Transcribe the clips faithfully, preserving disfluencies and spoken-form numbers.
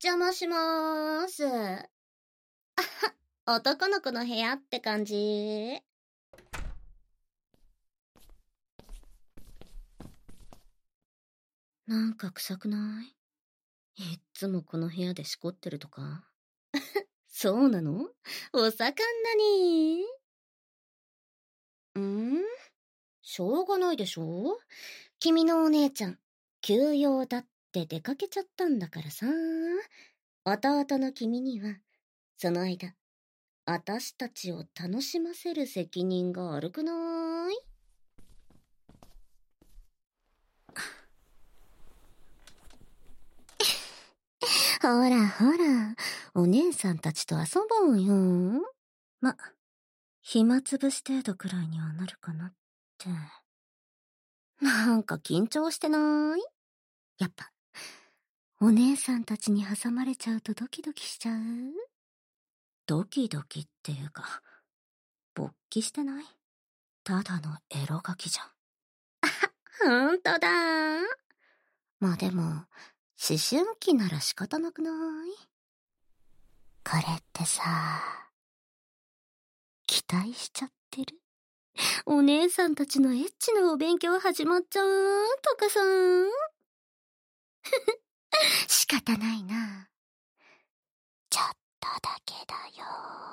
邪魔しまーす。あは、男の子の部屋って感じ。なんか臭くない？いっつもこの部屋でしこってるとか？そうなの？お盛んなに。ん？しょうがないでしょ？君のお姉ちゃん、休養だって出かけちゃったんだからさ。弟の君には、その間、あたしたちを楽しませる責任があるくない？ほらほら、お姉さんたちと遊ぼうよ。ま、暇つぶし程度くらいにはなるかなって。なんか緊張してない？やっぱ、お姉さんたちに挟まれちゃうとドキドキしちゃう？ドキドキっていうか、勃起してない？ただのエロガキじゃん。あ、ほんとだー。まあでも、思春期なら仕方なくない？これってさ、期待しちゃってる？お姉さんたちのエッチなお勉強始まっちゃうとかさ。仕方ないな。ちょっとだけだよ。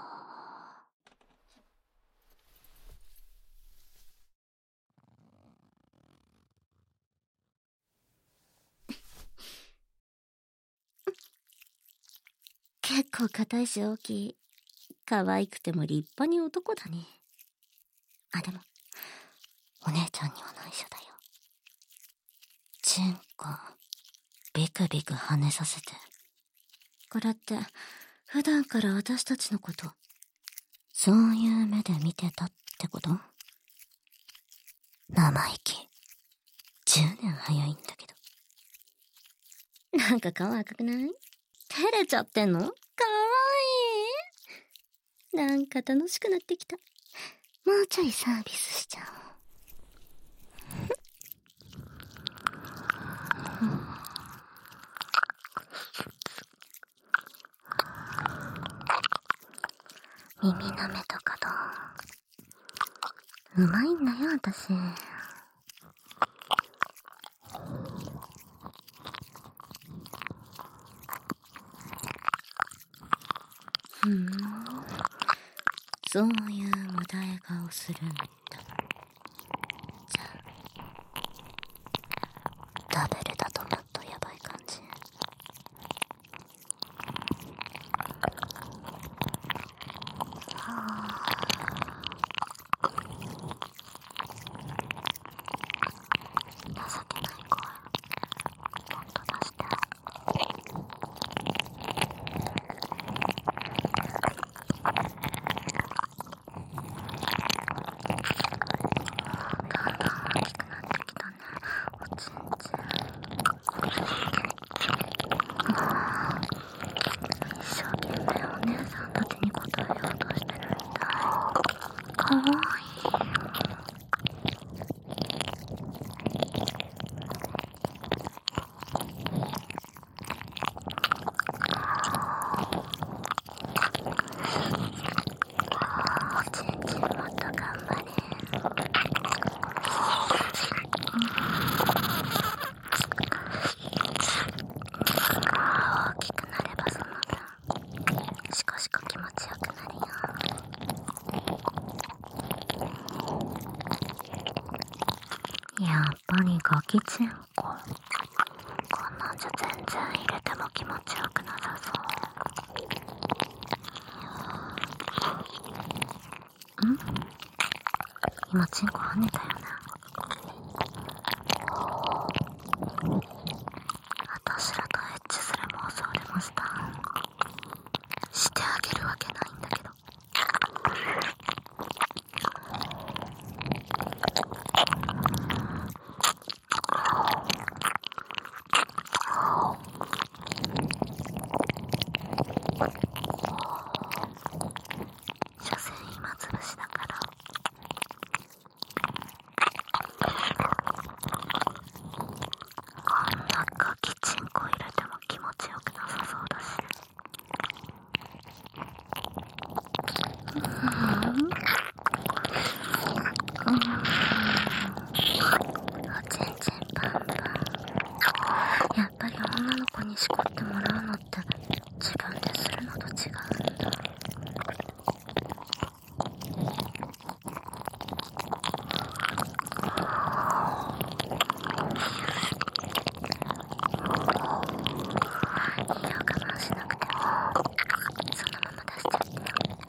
結構硬いし大きい。可愛くても立派に男だね。あ、でも、お姉ちゃんには内緒だよ。チンコ、ビクビク跳ねさせて。これって、普段から私たちのこと、そういう目で見てたってこと？生意気。じゅうねん早いんだけど。なんか顔赤くない？照れちゃってんの？かわいい。なんか楽しくなってきた。もうちょいサービスしちゃおう。耳なめとかどう？うまいんだよ、私。ふーん。そういう無駄絵顔するんだ。じゃあ、ダブルだともっとやばい感じ。情けない声。もっと出して。だんだん大きくなってきたね。おちんちん。一生懸命お姉さんたちに答えようとしてるみたい。かわいい。おちんちんもっと頑張れ。大きくなればその分、シコシコ気持ちよくなるよ。やっぱりガキチンコ。こんなんじゃ全然入れても気持ちよくなさそう。ん？今チンコ跳ねたよね。私らとエッチする妄想出ました。してあげるわけないんだけど。所詮今つぶしだから。 うん。おちんちんパンパン。やっぱり女の子にしこってもらうのって自分でするのと違うんだ。いいよ、我慢しなくてもそのまま出しちゃってよ。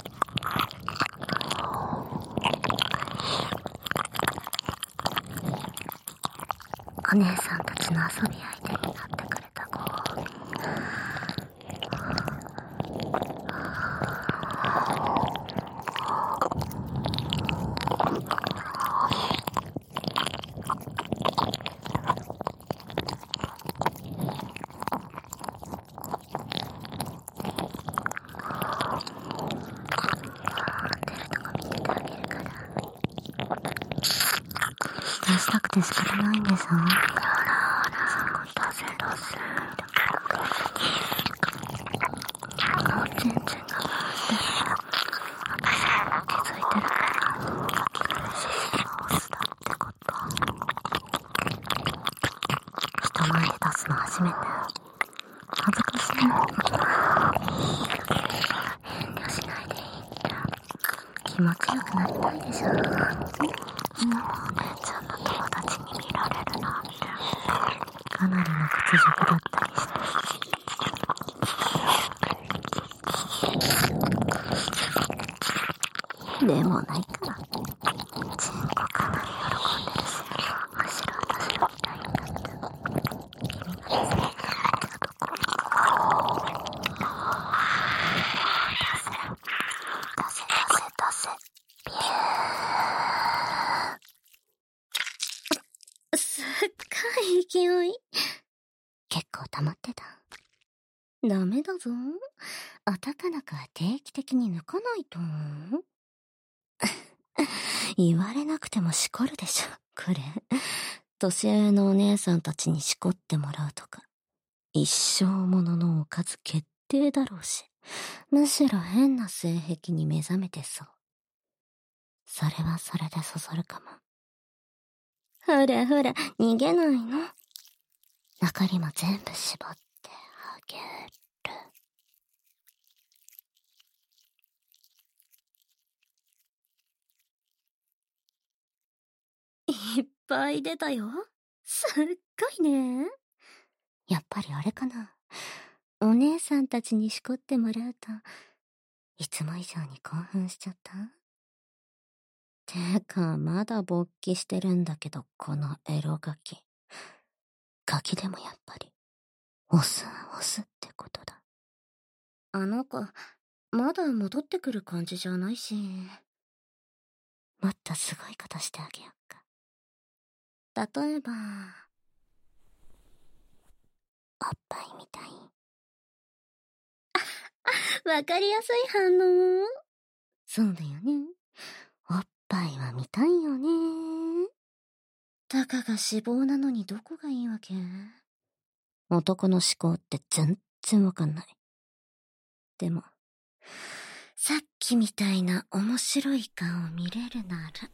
お姉さんたちの遊び相手になってくれたご褒美。出るとこ見ててあげるから。出したくて仕方ないんでしょ。ほらほら、そこ出せ出せ。おちんちんが回ってる。私気づいてるから。シシがオスだってこと。人前で出すの初めて。恥ずかしい。遠慮しないでいいって。気持ちよくなりたいでしょ。今もお姉ちゃんの友達に見られるなんてかなりの屈辱だったりして。でもないから。チンコかなり喜んでるし、むしろ私が見たいんだって。君がですね、ってるとこ。出せ、出せ、出せ、ビュー。すっごい勢い。結構溜まってた。ダメだぞ。男の子は定期的に抜かないと。言われなくてもしこるでしょ、これ。年上のお姉さんたちにしこってもらうとか。一生もののおかず決定だろうし。むしろ変な性癖に目覚めてそう。それはそれでそそるかも。ほらほら、逃げないの。残りも全部絞ってあげる。いっぱい出たよ。すっごいね。やっぱりあれかな。お姉さんたちにしこってもらうと、いつも以上に興奮しちゃった？てか、まだ勃起してるんだけど、このエロガキ。ガキでもやっぱり、オス、オスってことだ。あの子、まだ戻ってくる感じじゃないし。もっとすごいことしてあげよっか。例えば、おっぱいみたい。わかりやすい反応。そうだよね。おっぱいは見たいよね。たかが脂肪なのにどこがいいわけ？男の思考って全然わかんない。でも、さっきみたいな面白い顔見れるなら。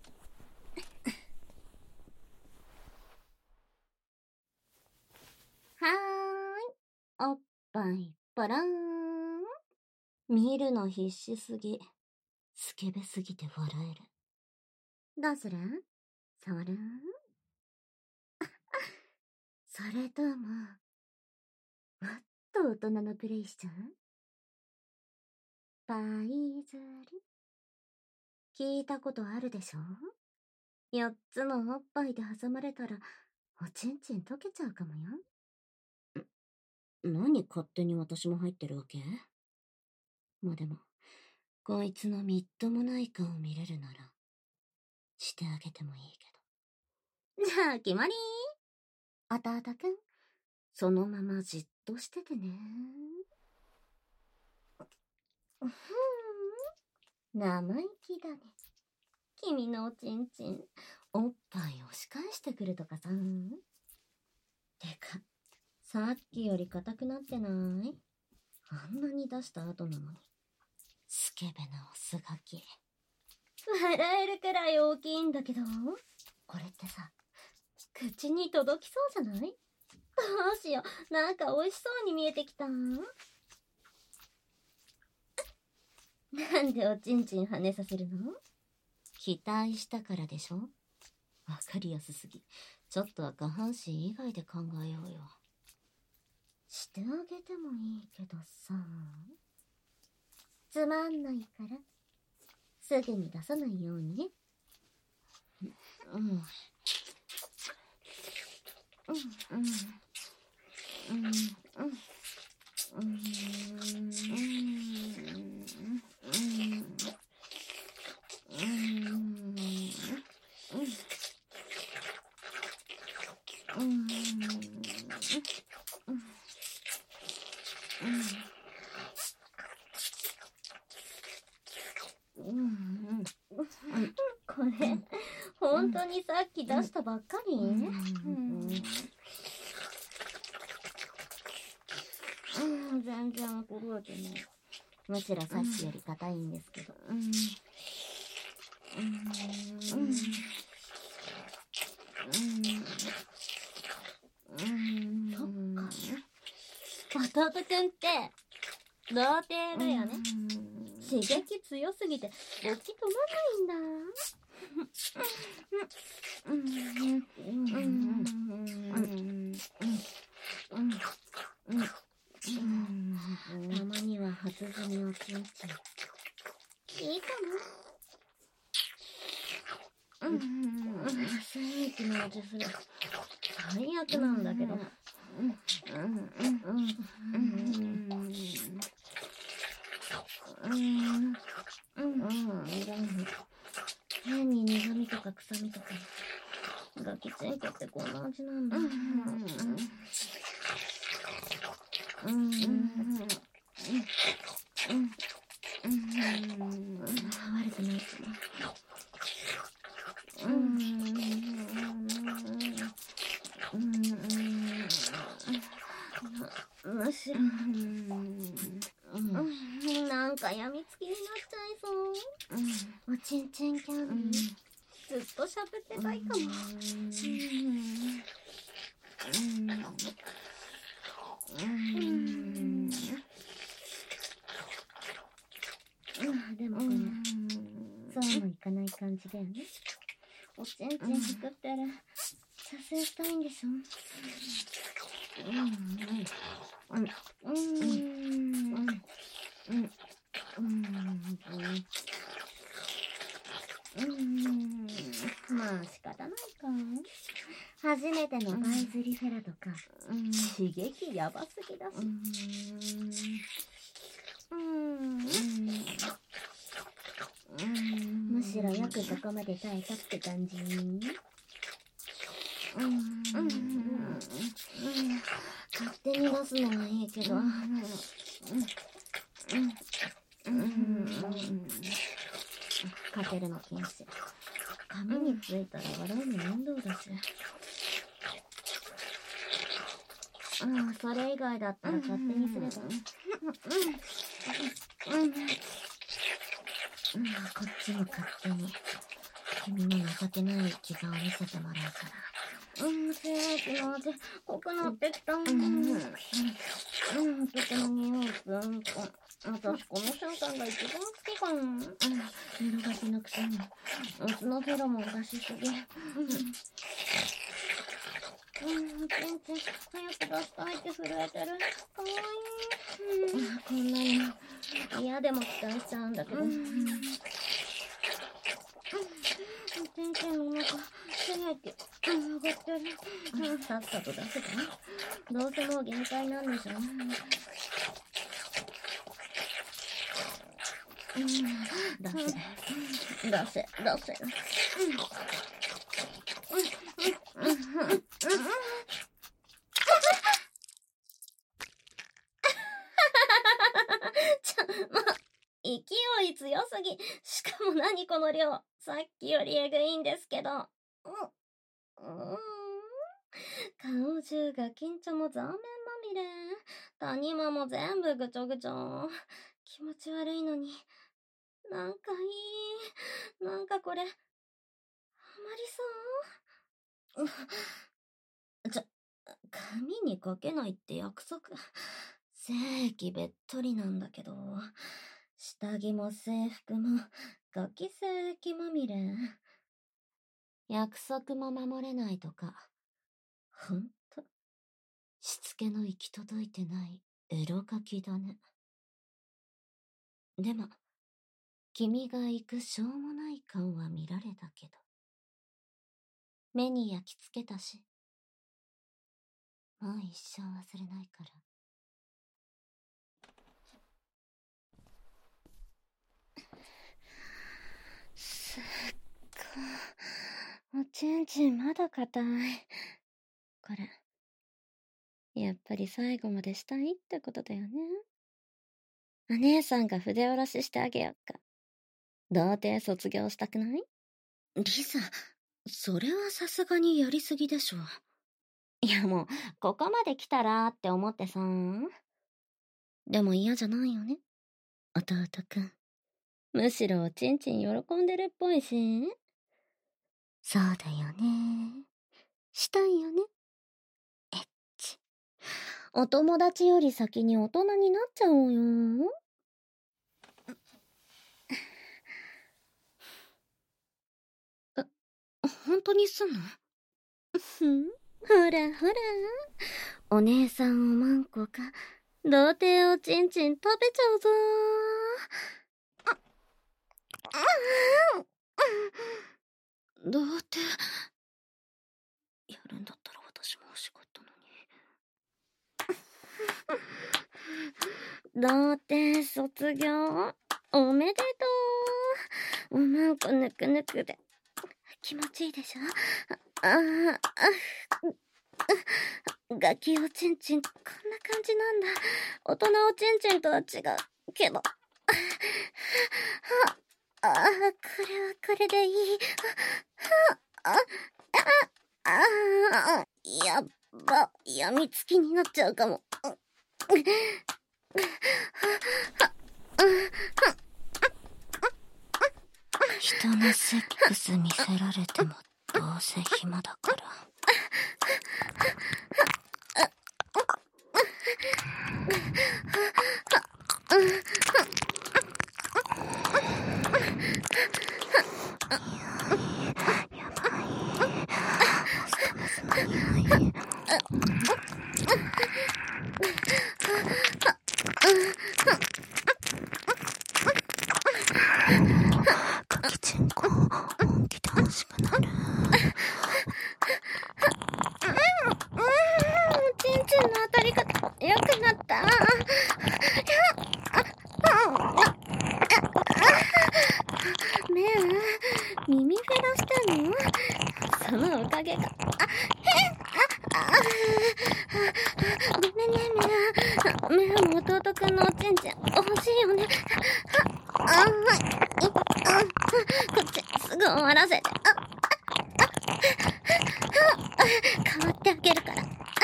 はーい。おっぱいぽらーん。見るの必死すぎ。スケベすぎて笑える。どうする？触る？それとも、もっと大人のプレイしちゃう？パイ釣り。聞いたことあるでしょ？四つのおっぱいで挟まれたら、おちんちん溶けちゃうかもよ。何勝手に私も入ってるわけ？まあでも、こいつのみっともない顔見れるなら、してあげてもいいけど。じゃあ、決まり。あたあたくん、そのままじっとしててね。ふーん、生意気だね。君のおちんちん、おっぱい押し返してくるとかさ。てか、さっきより硬くなってない？あんなに出した後なのに。スケベなおすがき。 笑えるくらい大きいんだけど、これってさ、口に届きそうじゃない？どうしよう、なんか美味しそうに見えてきた。なんでおちんちん跳ねさせるの？期待したからでしょ？わかりやすすぎ。ちょっとは下半身以外で考えようよ。してあげてもいいけどさ。つまんないから、すぐに出さないようにね。うん。うん。うん。うん。うん。うん。うん。うん。これ、本当にさっき出したばっかり？うん。うん、全然覚えてない。むしろさっきより硬いんですけど。うん。うん。うん。うん。そっか。弟くんって、童貞だよね。刺激強すぎて、勃起止まないんだ。たまには初摘みをちんちん。いいかな。うん。精液の味する。最悪なんだけど。うん。うん。うん。うん。うん。うん。変に苦味とか臭みとか。ガキチンコってこんな味なんだ。うん。うん。うん。うん。うん。悪くないかな。うん。うん。むしろ。なんかやみつきになっちゃいそう。おちんちんキャンディー。ずっとしゃべってたいかも。でもこれ、そうもいかない感じだよね。おちんちんすくったら、射精したいんでしょ？うん。うん。うん。うん。うん。うん。まあ仕方ないか。初めてのバイズリフェラとか、刺激やばすぎだし。うん。むしろよくそこまで耐えたって感じ。うん。勝手に出すのはいいけど。かけるの禁止。髪についたら洗うの面倒だし。うん、それ以外だったら勝手にすれば。うん。こっちも勝手に。君の情けない生き様を見せてもらうから。うん、精液の味、濃くなってきた。うん。うん、とても匂いプンプン。私この瞬間が一番好きかも。うん、色がきのくせに。オスのフェロモン出しすぎ。うん。うん、ちんちん、早く出したいって震えてる。かわいい。うん、こんなに嫌でも期待しちゃうんだけど。うん。ちんちんの中、精液、上がってる。さっさと出せば？どうせもう限界なんでしょ？うん、出せ、出せ、出せ。ちょ、もう、勢い強すぎ。しかも何この量。さっきよりえぐいんですけど。うん。うーん。顔中が緊張も残面まみれ。谷間も全部ぐちょぐちょ。気持ち悪いのに。 なんかいい。なんかこれ、ハマりそう。ちょ、髪にかけないって約束。正規べっとりなんだけど、下着も制服も、ガキ精液まみれ。約束も守れないとか、ほんと、しつけの行き届いてないエロガキだね。でも、君が行くしょうもない感は見られたけど、目に焼き付けたし、もう一生忘れないから。すっごい。おちんちんまだ硬い。これ、やっぱり最後までしたいってことだよね。お姉さんが筆下ろししてあげよっか。童貞卒業したくない？リサ、それはさすがにやりすぎでしょ。いやもう、ここまで来たらって思ってさ。でも嫌じゃないよね、弟くん。むしろおちんちん喜んでるっぽいし。そうだよね。したいよね。エッチ。お友達より先に大人になっちゃおうよ。え、本当にすんの？ふん、ほらほら。お姉さんおまんこか、童貞おちんちん食べちゃうぞー。童貞やるんだったら私も欲しかったのに。童貞卒業おめでとう。おまんこぬくぬくで気持ちいいでしょ。ああ、ガキおちんちんこんな感じなんだ。大人おちんちんとは違うけど、ああ、これはこれでいい。ああ、ああ、やっば、やみつきになっちゃうかも。人のセックス見せられてもどうせ暇だから。ガキチンコ本気で欲しくなる。おちんちんの当たり方良くなった。ねえ、耳フェラしてんの？そのおかげか。あ、へっ、あ、あ、ごめんね、メア。メアも弟くんのおちんちん欲しいよね。あ、あ、はい。こっち、すぐ終わらせて。あ、あ、あ、変わってあげるから。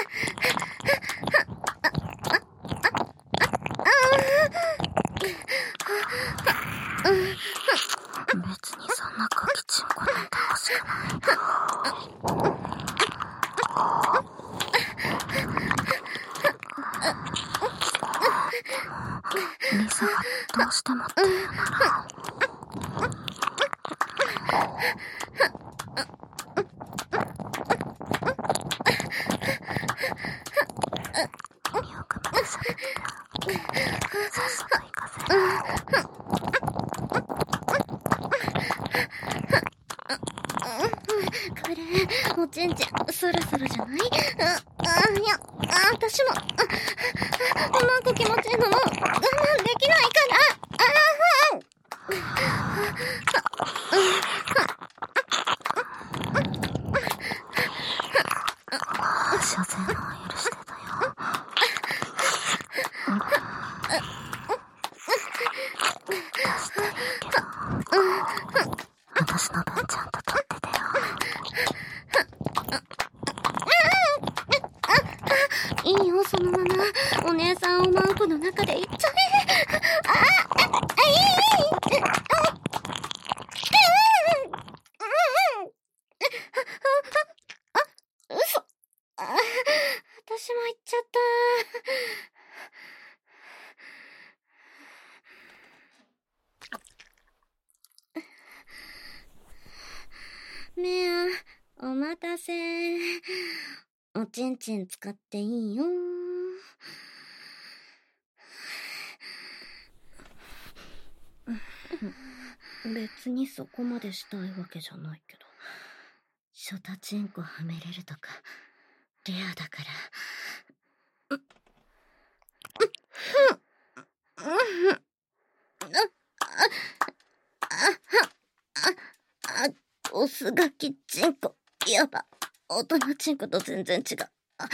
別にそんなガキチンコなんて欲しくない。リサがどうしてもって言うなら。耳をくまで喋ってさっさと行かせる。これおちんちんそろそろじゃない？あ、あ、いや、あ、私もあ、なんか気持ちいいのも我慢できないから。所詮は許してたよ。出したらいいけど、私の分ちゃんと取っててよ。いいよ、そのままお姉さんおまんこの中でいっちゃえ。ああ、あ、いい。 っちゃったー。メア、お待たせ。おちんちん使っていいよ。別にそこまでしたいわけじゃないけど、ショタチンコはめれるとかレアだから。あ、オスガキチンコやば、大人チンコと全然違う。あ、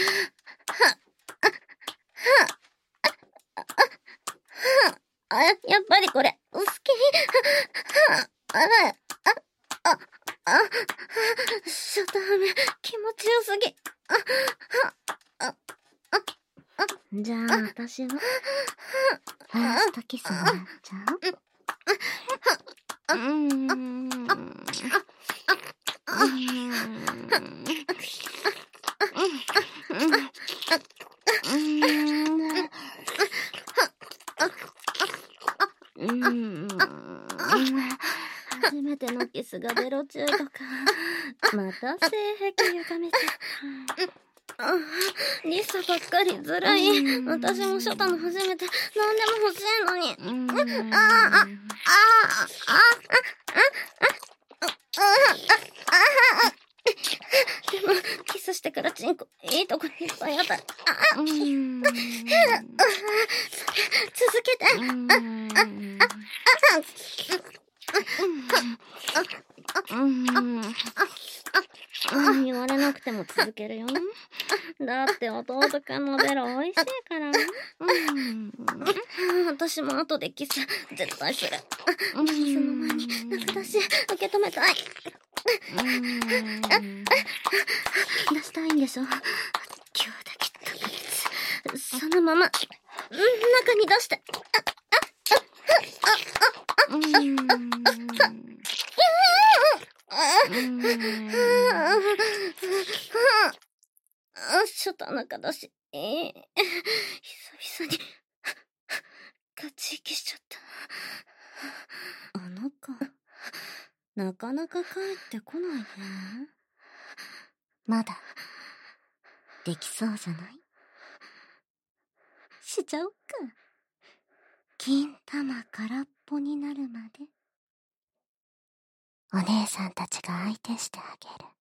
あ、やっぱりこれ好き。あら、あ、あ、あ、ショタハメ気持ちよすぎ。あ、あ、あ、あ、じゃあ私はファーストキスになっちゃう。うーん。初めてのキスがベロ中とか、また性癖歪めちゃった。リサばっかりずるい。私もショタの初めて何でも欲しいのに。ああ、ああ、ああ、でもキスしてからチンコいいとこにいっぱいあった。続けて。言われなくても続けるよ。だって弟くんのベロ美味しいから。私も後でキス絶対する。キスの前に中出し受け止めたい。出したいんでしょ。今日だけ特別。そのまま中に出して。ショタ中だし、えー、久々にガチ息しちゃった。あの子なかなか帰ってこないね。まだできそうじゃない？しちゃおっか。金玉空っぽになるまでお姉さんたちが相手してあげる。